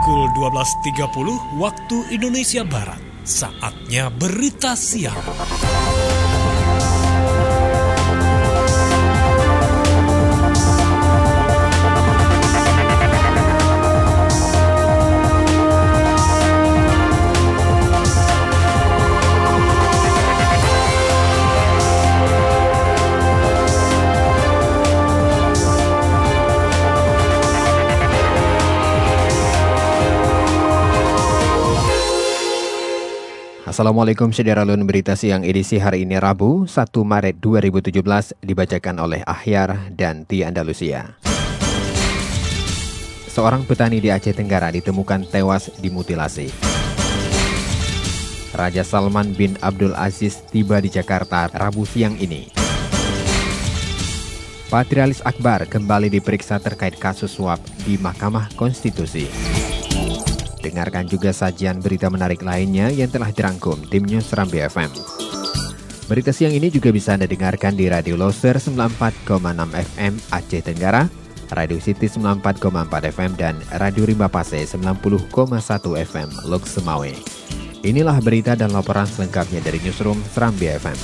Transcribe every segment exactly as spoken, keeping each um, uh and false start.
pukul dua belas tiga puluh waktu Indonesia Barat. Saatnya berita siang. Assalamualaikum Sederalun, berita siang edisi hari ini Rabu satu Maret dua ribu tujuh belas dibacakan oleh Ahyar dan Tia Andalusia. Seorang petani di Aceh Tenggara ditemukan tewas dimutilasi. Raja Salman bin Abdul Aziz tiba di Jakarta Rabu siang ini. Patrialis Akbar kembali diperiksa terkait kasus suap di Mahkamah Konstitusi. Dengarkan juga sajian berita menarik lainnya yang telah dirangkum tim News Serambi F M. Berita siang ini juga bisa Anda dengarkan di Radio Loser sembilan puluh empat koma enam F M Aceh Tenggara, Radio City sembilan puluh empat koma empat F M, dan Radio Rimba Pase sembilan puluh koma satu F M Lok Semawe. Inilah berita dan laporan selengkapnya dari Newsroom Serambi F M.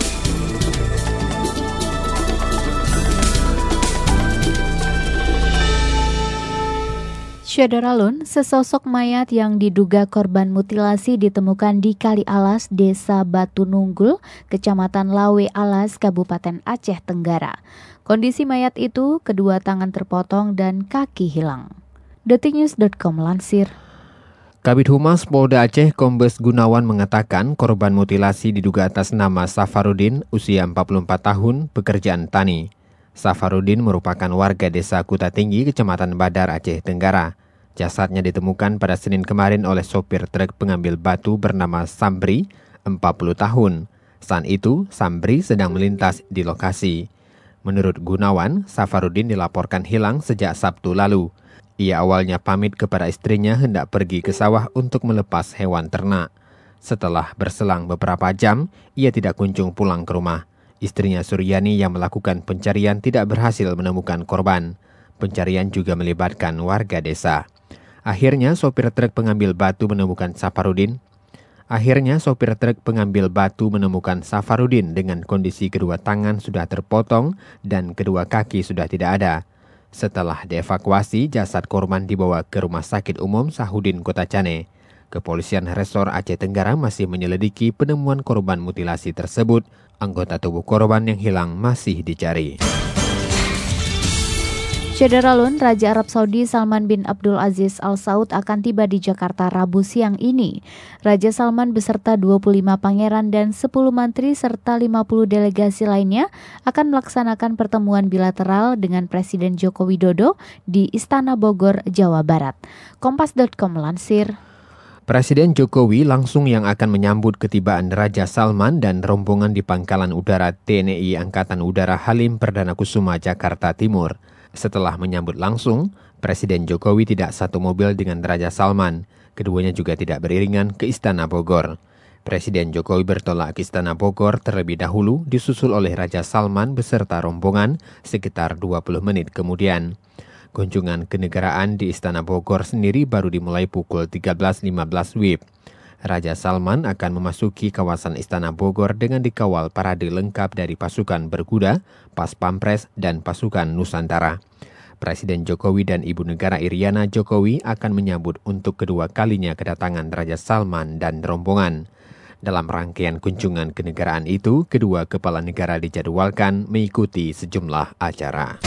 Sederalun, sesosok mayat yang diduga korban mutilasi ditemukan di Kali Alas, Desa Batu Nunggul, Kecamatan Lawe Alas, Kabupaten Aceh Tenggara. Kondisi mayat itu, kedua tangan terpotong dan kaki hilang. detiknews dot com lansir. Kabid Humas Polda Aceh Kombes Gunawan mengatakan korban mutilasi diduga atas nama Safarudin, usia empat puluh empat tahun, pekerjaan tani. Safarudin merupakan warga Desa Kuta Tinggi, Kecamatan Badar, Aceh Tenggara. Jasadnya ditemukan pada Senin kemarin oleh sopir truk pengambil batu bernama Sambri, empat puluh tahun. Saat itu, Sambri sedang melintas di lokasi. Menurut Gunawan, Safarudin dilaporkan hilang sejak Sabtu lalu. Ia awalnya pamit kepada istrinya hendak pergi ke sawah untuk melepas hewan ternak. Setelah berselang beberapa jam, ia tidak kunjung pulang ke rumah. Istrinya Suryani yang melakukan pencarian tidak berhasil menemukan korban. Pencarian juga melibatkan warga desa. Akhirnya sopir truk pengambil batu menemukan Safarudin. Akhirnya sopir truk pengambil batu menemukan Safarudin dengan kondisi kedua tangan sudah terpotong dan kedua kaki sudah tidak ada. Setelah dievakuasi, jasad korban dibawa ke Rumah Sakit Umum Sahudin Kota Cane. Kepolisian Resor Aceh Tenggara masih menyelidiki penemuan korban mutilasi tersebut. Anggota tubuh korban yang hilang masih dicari. Sederalun, Raja Arab Saudi Salman bin Abdul Aziz Al Saud akan tiba di Jakarta Rabu siang ini. Raja Salman beserta dua puluh lima pangeran dan sepuluh menteri serta lima puluh delegasi lainnya akan melaksanakan pertemuan bilateral dengan Presiden Joko Widodo di Istana Bogor, Jawa Barat. Kompas dot com lansir. Presiden Jokowi langsung yang akan menyambut ketibaan Raja Salman dan rombongan di Pangkalan Udara T N I Angkatan Udara Halim Perdana Kusuma, Jakarta Timur. Setelah menyambut langsung, Presiden Jokowi tidak satu mobil dengan Raja Salman. Keduanya juga tidak beriringan ke Istana Bogor. Presiden Jokowi bertolak ke Istana Bogor terlebih dahulu, disusul oleh Raja Salman beserta rombongan sekitar dua puluh menit kemudian. Kunjungan kenegaraan di Istana Bogor sendiri baru dimulai pukul tiga belas lima belas W I B. Raja Salman akan memasuki kawasan Istana Bogor dengan dikawal parade lengkap dari pasukan berkuda, Pas Pampres, dan pasukan Nusantara. Presiden Jokowi dan Ibu Negara Iriana Jokowi akan menyambut untuk kedua kalinya kedatangan Raja Salman dan rombongan. Dalam rangkaian kunjungan kenegaraan itu, kedua kepala negara dijadwalkan mengikuti sejumlah acara.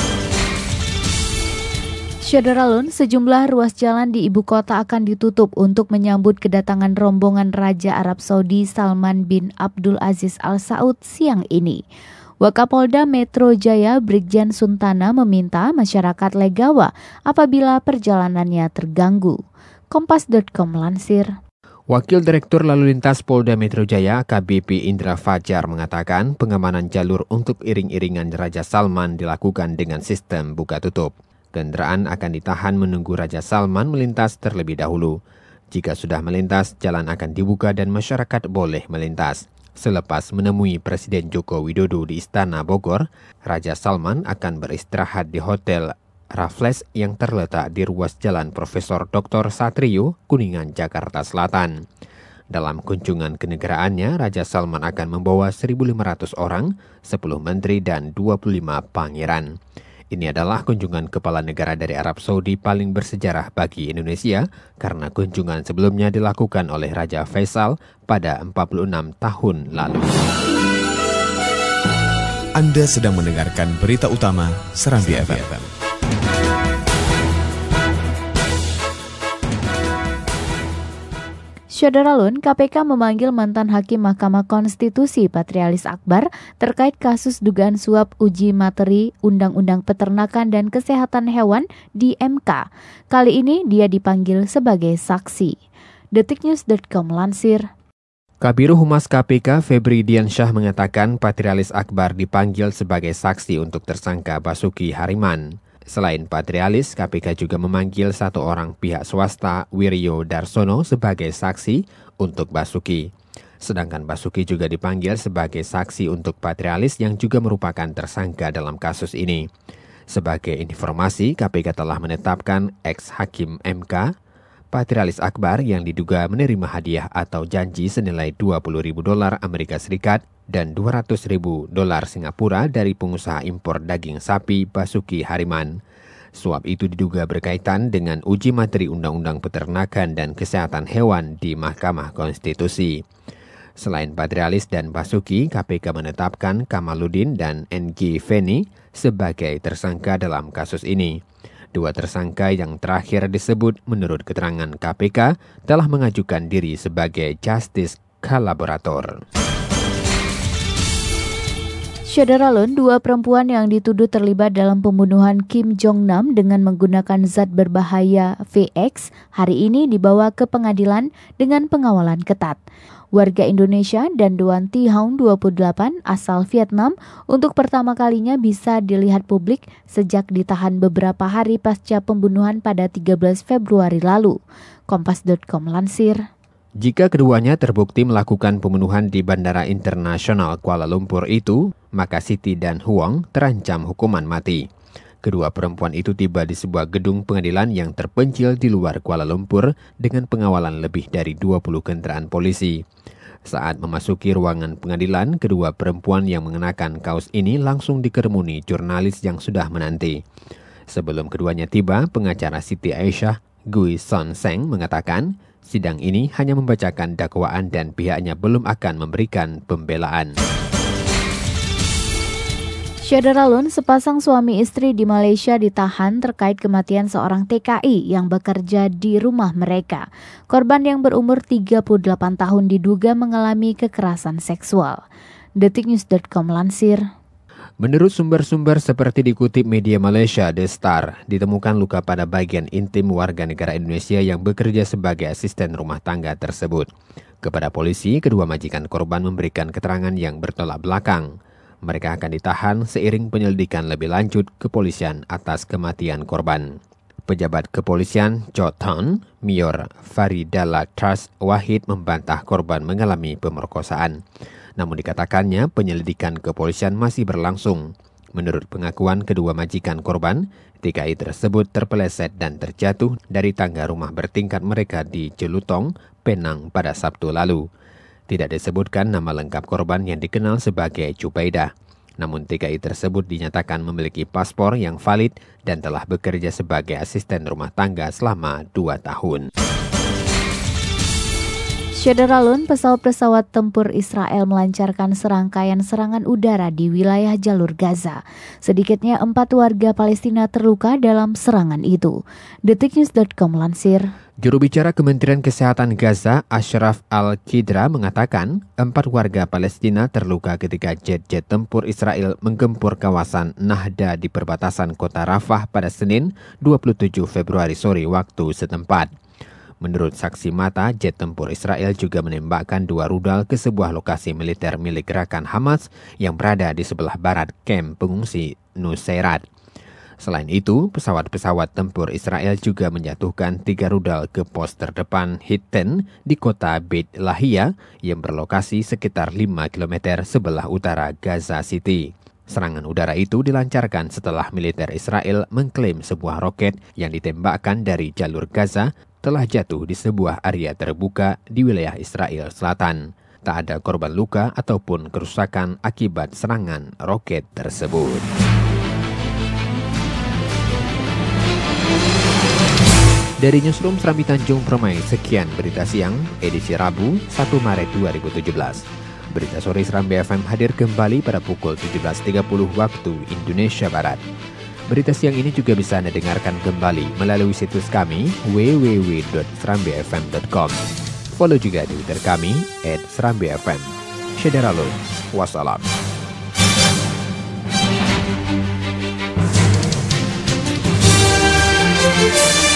Sederalun, sejumlah ruas jalan di ibu kota akan ditutup untuk menyambut kedatangan rombongan Raja Arab Saudi Salman bin Abdul Aziz Al Saud siang ini. Wakapolda Metro Jaya Brigjen Suntana meminta masyarakat legawa apabila perjalanannya terganggu. Kompas dot com lansir. Wakil Direktur Lalu Lintas Polda Metro Jaya A K B P Indra Fajar mengatakan pengamanan jalur untuk iring-iringan Raja Salman dilakukan dengan sistem buka tutup. Kendaraan akan ditahan menunggu Raja Salman melintas terlebih dahulu. Jika sudah melintas, jalan akan dibuka dan masyarakat boleh melintas. Selepas menemui Presiden Joko Widodo di Istana Bogor, Raja Salman akan beristirahat di Hotel Raffles yang terletak di ruas Jalan Profesor Doktor Satrio, Kuningan, Jakarta Selatan. Dalam kunjungan kenegaraannya, Raja Salman akan membawa seribu lima ratus orang, sepuluh menteri dan dua puluh lima pangeran. Ini adalah kunjungan kepala negara dari Arab Saudi paling bersejarah bagi Indonesia karena kunjungan sebelumnya dilakukan oleh Raja Faisal pada empat puluh enam tahun lalu. Anda sedang mendengarkan berita utama Serambi F M. Syederalun, K P K memanggil mantan Hakim Mahkamah Konstitusi Patrialis Akbar terkait kasus dugaan suap uji materi Undang-Undang Peternakan dan Kesehatan Hewan di M K. Kali ini dia dipanggil sebagai saksi. detiknews dot com lansir. Kabiro Humas K P K Febri Diansyah mengatakan Patrialis Akbar dipanggil sebagai saksi untuk tersangka Basuki Hariman. Selain Patrialis, K P K juga memanggil satu orang pihak swasta, Wiryo Darsono, sebagai saksi untuk Basuki. Sedangkan Basuki juga dipanggil sebagai saksi untuk Patrialis yang juga merupakan tersangka dalam kasus ini. Sebagai informasi, K P K telah menetapkan ex-hakim M K, Patrialis Akbar yang diduga menerima hadiah atau janji senilai dua puluh ribu dolar Amerika Serikat dan dua ratus ribu dolar Singapura dari pengusaha impor daging sapi Basuki Hariman. Suap itu diduga berkaitan dengan uji materi Undang-Undang Peternakan dan Kesehatan Hewan di Mahkamah Konstitusi. Selain Patrialis dan Basuki, K P K menetapkan Kamaludin dan N G Feni sebagai tersangka dalam kasus ini. Dua tersangka yang terakhir disebut menurut keterangan K P K telah mengajukan diri sebagai justice kolaborator. Syederalun, dua perempuan yang dituduh terlibat dalam pembunuhan Kim Jong-nam dengan menggunakan zat berbahaya V X hari ini dibawa ke pengadilan dengan pengawalan ketat. Warga Indonesia dan Doan Thi Haung dua puluh delapan asal Vietnam untuk pertama kalinya bisa dilihat publik sejak ditahan beberapa hari pasca pembunuhan pada tiga belas Februari lalu. Kompas dot com lansir. Jika keduanya terbukti melakukan pembunuhan di Bandara Internasional Kuala Lumpur itu, maka Siti dan Huang terancam hukuman mati. Kedua perempuan itu tiba di sebuah gedung pengadilan yang terpencil di luar Kuala Lumpur dengan pengawalan lebih dari dua puluh kendaraan polisi. Saat memasuki ruangan pengadilan, kedua perempuan yang mengenakan kaos ini langsung dikerumuni jurnalis yang sudah menanti. Sebelum keduanya tiba, pengacara Siti Aisyah, Gui Son Seng, mengatakan sidang ini hanya membacakan dakwaan dan pihaknya belum akan memberikan pembelaan. Syederalun, sepasang suami istri di Malaysia ditahan terkait kematian seorang T K I yang bekerja di rumah mereka. Korban yang berumur tiga puluh delapan tahun diduga mengalami kekerasan seksual. detiknews dot com lansir. Menurut sumber-sumber seperti dikutip media Malaysia The Star, ditemukan luka pada bagian intim warga negara Indonesia yang bekerja sebagai asisten rumah tangga tersebut. Kepada polisi, kedua majikan korban memberikan keterangan yang bertolak belakang. Mereka akan ditahan seiring penyelidikan lebih lanjut kepolisian atas kematian korban. Pejabat kepolisian Joton, Mayor Faridala Trust Wahid membantah korban mengalami pemerkosaan. Namun dikatakannya penyelidikan kepolisian masih berlangsung. Menurut pengakuan kedua majikan korban, T K I tersebut terpeleset dan terjatuh dari tangga rumah bertingkat mereka di Jelutong, Penang pada Sabtu lalu. Tidak disebutkan nama lengkap korban yang dikenal sebagai Jubaidah. Namun T K I tersebut dinyatakan memiliki paspor yang valid dan telah bekerja sebagai asisten rumah tangga selama dua tahun. Syederalun, pesawat-pesawat tempur Israel melancarkan serangkaian serangan udara di wilayah jalur Gaza. Sedikitnya empat warga Palestina terluka dalam serangan itu. detiknews dot com lansir. Juru bicara Kementerian Kesehatan Gaza, Ashraf Al-Qidra, mengatakan empat warga Palestina terluka ketika jet-jet tempur Israel menggempur kawasan Nahda di perbatasan kota Rafah pada Senin dua puluh tujuh Februari sore waktu setempat. Menurut saksi mata, jet tempur Israel juga menembakkan dua rudal ke sebuah lokasi militer milik gerakan Hamas yang berada di sebelah barat kamp pengungsi Nusairat. Selain itu, pesawat-pesawat tempur Israel juga menjatuhkan tiga rudal ke pos terdepan Hiten di kota Beit Lahia yang berlokasi sekitar lima kilometer sebelah utara Gaza City. Serangan udara itu dilancarkan setelah militer Israel mengklaim sebuah roket yang ditembakkan dari jalur Gaza telah jatuh di sebuah area terbuka di wilayah Israel Selatan. Tak ada korban luka ataupun kerusakan akibat serangan roket tersebut. Dari Newsroom Serambi Tanjung Permai, sekian berita siang edisi Rabu satu Maret dua ribu tujuh belas. Berita sore Serambi F M hadir kembali pada pukul tujuh belas tiga puluh waktu Indonesia Barat. Berita siang ini juga bisa Anda dengarkan kembali melalui situs kami w w w dot serambi f m dot com. Follow juga Twitter kami at serambi f m. Syederalun, wassalam. We'll be right back.